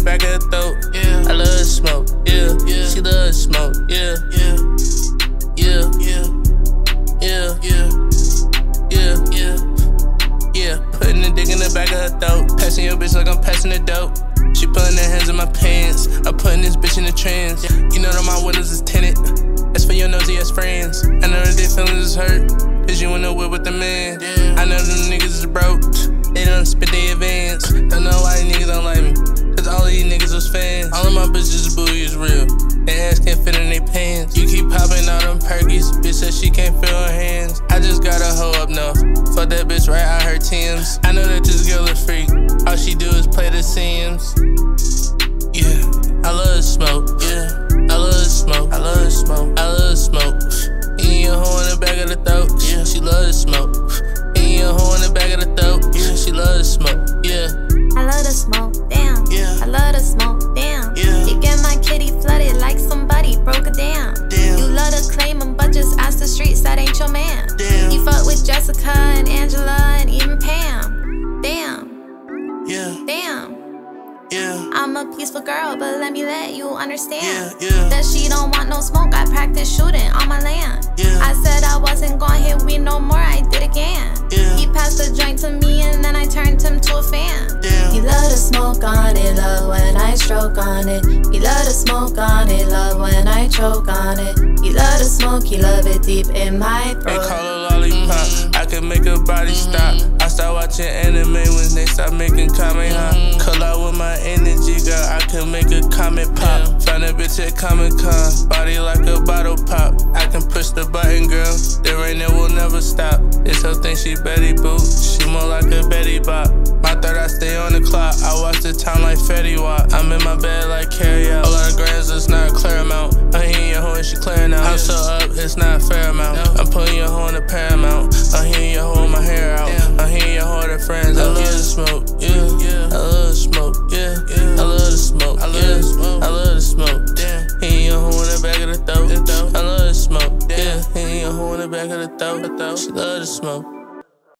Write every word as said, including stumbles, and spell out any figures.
back of her throat. Yeah, I love the smoke. Yeah, yeah. She love the smoke. Yeah, yeah, yeah, yeah, yeah, yeah, yeah, yeah, yeah. Putting the dick in the back of her throat. Passing your bitch like I'm passing the dope. She putting her hands in my pants. I'm putting this bitch in the trance. You know that my windows is tinted. That's for your nosy ass friends. I know that their feelings is hurt, cause you in the whip with the man. I know them niggas is broke. They done spit their advance. Don't know why these niggas don't like me, cause all these niggas was fans. All of my bitches' booty is real. Their ass can't fit in their pants. You keep popping all them perkies. Bitch says she can't feel her hands. I just got a hoe up north. Fuck that bitch right out her Timbs. I know that this girl is freak. All she do is play the Sims. Yeah, I love the smoke. Yeah, I love the smoke. I love the smoke. I love the smoke. In your hoe in the back of the throat. Yeah, she love the smoke. In your hoe in the back of the throat. Yeah, she love the smoke. Yeah, I love the smoke. Damn. Yeah, I love the smoke. Damn. Yeah, you get my kitty flooded like somebody broke it down. Damn. You love to claim him, but just ask the streets that ain't your man. Damn. You fuck with Jessica and Angela and even Pam. Damn. Yeah. Damn. Yeah. I'm a peaceful girl, but let me let you understand yeah, yeah. that she don't want no smoke. I practice shooting on my land. Yeah. I said I wasn't gonna hit weed no more, I did again. Yeah. He passed the joint to me and then I turned him to a fan. Damn. He love to smoke on it, love when I stroke on it. He love to smoke on it, love when I choke on it. He love to smoke, he love it deep in my throat. They call it lollipop, mm-hmm. I can make a body stop. Mm-hmm. I start watching anime when they start making comment, huh? Mm-hmm. Collide with my energy, girl, I can make a comment pop. Yeah. Find a bitch at Comic Con, body like a bottle pop. I can push the button, girl, the rain it will never stop. This whole thing she Betty Boop, she more like a Betty Bop. My third, I stay on the clock, I watch the time like Fetty Wap. I'm in my bed like carry out. A lot of grams, it's not a clear amount. I'm hitting your hoe and she clearing out. I'm so up, it's not a fair amount. I'm putting your hoe in the paramount. I'm hitting your hoe with my hair out. I'm hitting your hoe with her friends. I love the smoke, yeah, yeah. I love the smoke, yeah, yeah. I love the smoke, I love the smoke. I love the smoke, yeah. Hitting your hoe in the back of the throat. I love the smoke, yeah. Hitting your hoe in the back of the throat. She love the smoke.